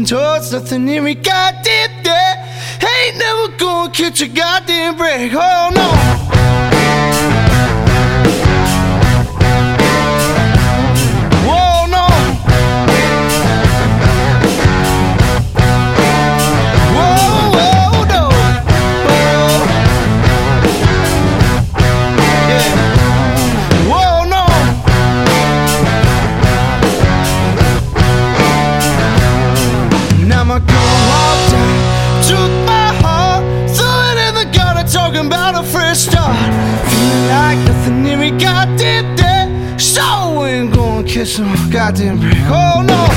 kissing towards nothing here we got deep there. Ain't never gonna catch a goddamn break. Oh no. Talking about a fresh start, feeling like nothing here we got deep there. So we ain't gonna catch no goddamn break. Oh no.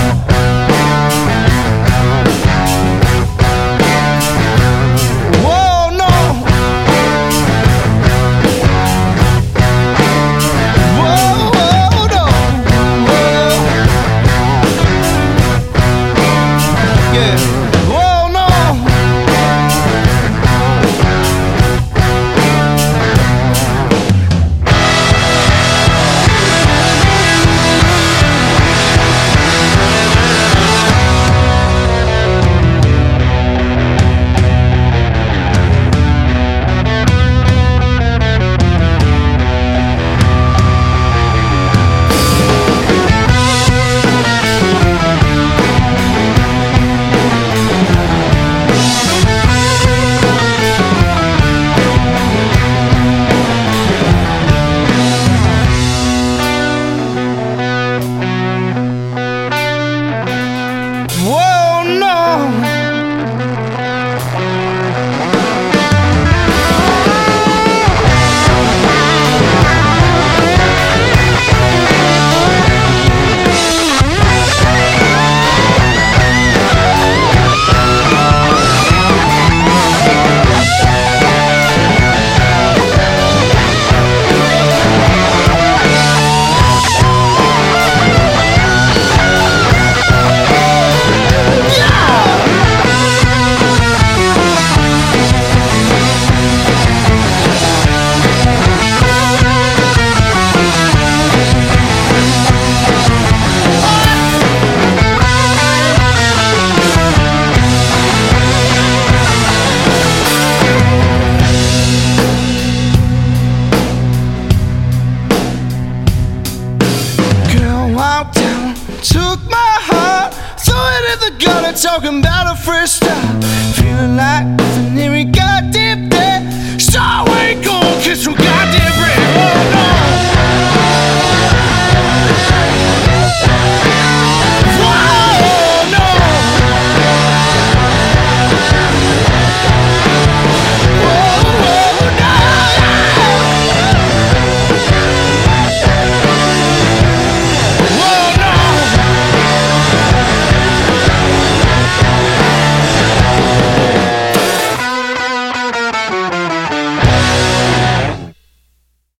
Took my heart, threw it in the gutter, talking about a fresh start, feeling like nothing here we got deep there. So we ain't gonna catch no goddamn